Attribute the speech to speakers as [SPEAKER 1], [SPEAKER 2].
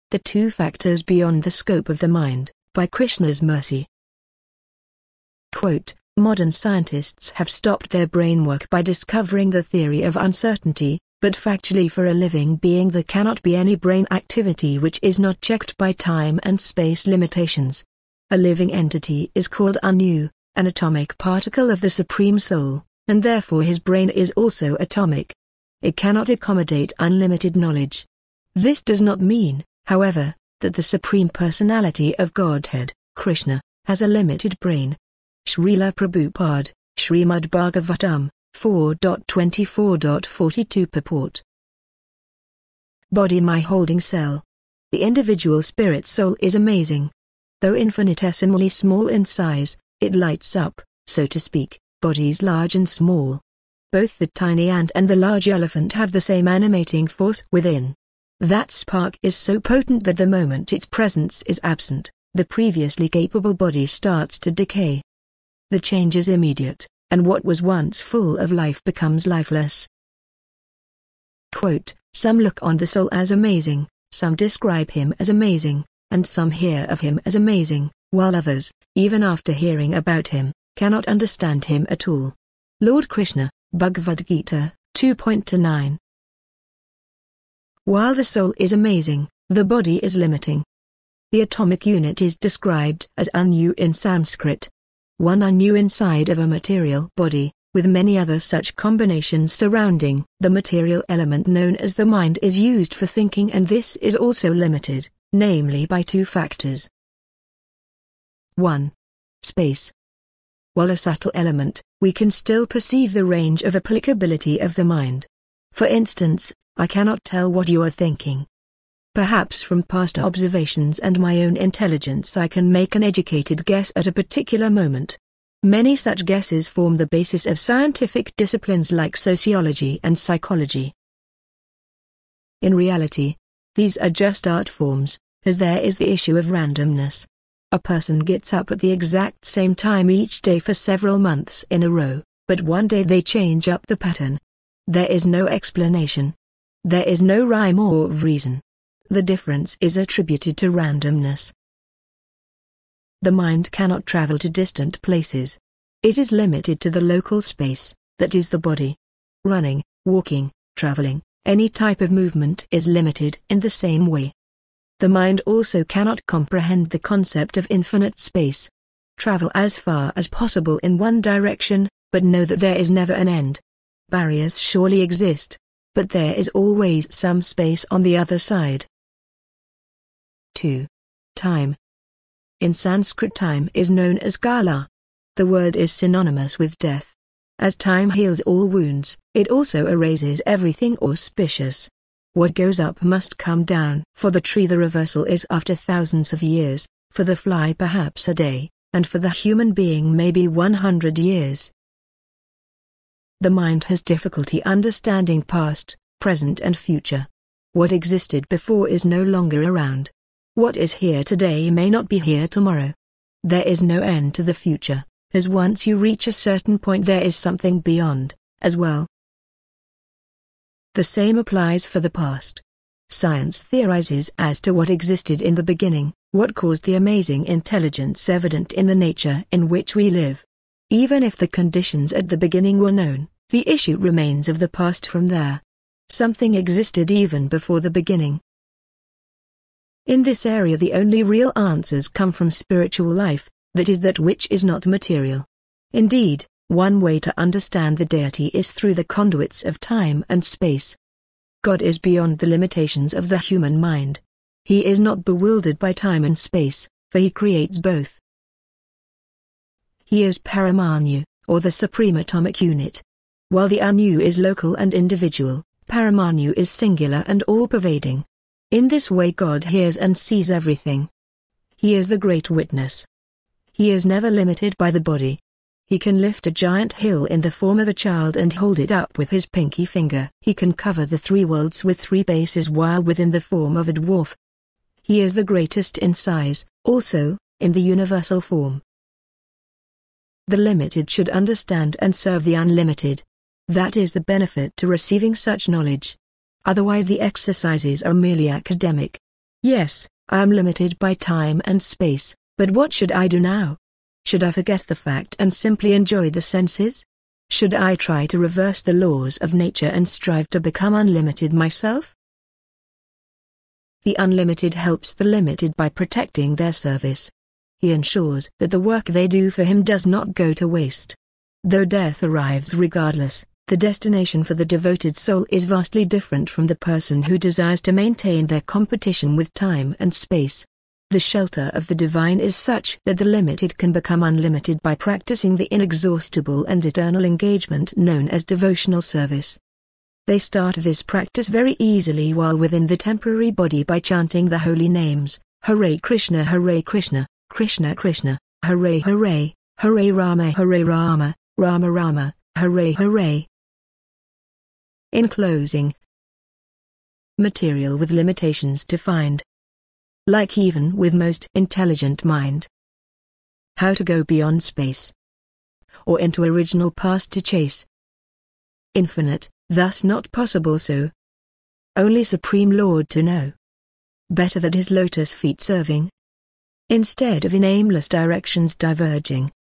[SPEAKER 1] The Two Factors Beyond the Scope of the Mind, by Krishna's Mercy. Quote, modern scientists have stopped their brain work by discovering the theory of uncertainty, but factually for a living being there cannot be any brain activity which is not checked by time and space limitations. A living entity is called Anu, an atomic particle of the Supreme Soul, and therefore his brain is also atomic. It cannot accommodate unlimited knowledge. This does not mean, however, that the Supreme Personality of Godhead, Krishna, has a limited brain. Srila Prabhupada, Srimad Bhagavatam, 4.24.42 Purport. Body my holding cell. The individual spirit soul is amazing. Though infinitesimally small in size, it lights up, so to speak, bodies large and small. Both the tiny ant and the large elephant have the same animating force within. That spark is so potent that the moment its presence is absent, the previously capable body starts to decay. The change is immediate, and what was once full of life becomes lifeless. Quote, some look on the soul as amazing, some describe him as amazing, and some hear of him as amazing, while others, even after hearing about him, cannot understand him at all. Lord Krishna, Bhagavad Gita, 2.9. While the soul is amazing, the body is limiting. The atomic unit is described as Anu in Sanskrit. One Anu inside of a material body, with many other such combinations surrounding the material element known as the mind is used for thinking, and this is also limited, namely by two factors. 1. Space. While a subtle element, we can still perceive the range of applicability of the mind. For instance, I cannot tell what you are thinking. Perhaps from past observations and my own intelligence I can make an educated guess at a particular moment. Many such guesses form the basis of scientific disciplines like sociology and psychology. In reality, these are just art forms, as there is the issue of randomness. A person gets up at the exact same time each day for several months in a row, but one day they change up the pattern. There is no explanation. There is no rhyme or reason. The difference is attributed to randomness. The mind cannot travel to distant places. It is limited to the local space, that is the body. Running, walking, traveling, any type of movement is limited in the same way. The mind also cannot comprehend the concept of infinite space. Travel as far as possible in one direction, but know that there is never an end. Barriers surely exist, but there is always some space on the other side. 2. Time. In Sanskrit, time is known as kala. The word is synonymous with death. As time heals all wounds, it also erases everything auspicious. What goes up must come down. For the tree the reversal is after thousands of years, for the fly perhaps a day, and for the human being maybe 100 years. The mind has difficulty understanding past, present and future. What existed before is no longer around. What is here today may not be here tomorrow. There is no end to the future, as once you reach a certain point there is something beyond, as well. The same applies for the past. Science theorizes as to what existed in the beginning, what caused the amazing intelligence evident in the nature in which we live. Even if the conditions at the beginning were known, the issue remains of the past from there. Something existed even before the beginning. In this area the only real answers come from spiritual life, that is that which is not material. Indeed, one way to understand the deity is through the conduits of time and space. God is beyond the limitations of the human mind. He is not bewildered by time and space, for he creates both. He is Paramanu, or the supreme atomic unit. While the Anu is local and individual, Paramanu is singular and all-pervading. In this way God hears and sees everything. He is the great witness. He is never limited by the body. He can lift a giant hill in the form of a child and hold it up with his pinky finger. He can cover the three worlds with three bases while within the form of a dwarf. He is the greatest in size, also, in the universal form. The limited should understand and serve the unlimited. That is the benefit to receiving such knowledge. Otherwise the exercises are merely academic. Yes, I am limited by time and space, but what should I do now? Should I forget the fact and simply enjoy the senses? Should I try to reverse the laws of nature and strive to become unlimited myself? The unlimited helps the limited by protecting their service. He ensures that the work they do for him does not go to waste. Though death arrives regardless, the destination for the devoted soul is vastly different from the person who desires to maintain their competition with time and space. The shelter of the divine is such that the limited can become unlimited by practicing the inexhaustible and eternal engagement known as devotional service. They start this practice very easily while within the temporary body by chanting the holy names, Hare Krishna, Krishna Krishna, Hare Hare, Hare Rama, Rama Rama, Hare Hare. In closing, material with limitations to find. Like even with most intelligent mind. How to go beyond space. Or into original past to chase. Infinite, thus not possible so. Only Supreme Lord to know. Better that his lotus feet serving. Instead of in aimless directions diverging.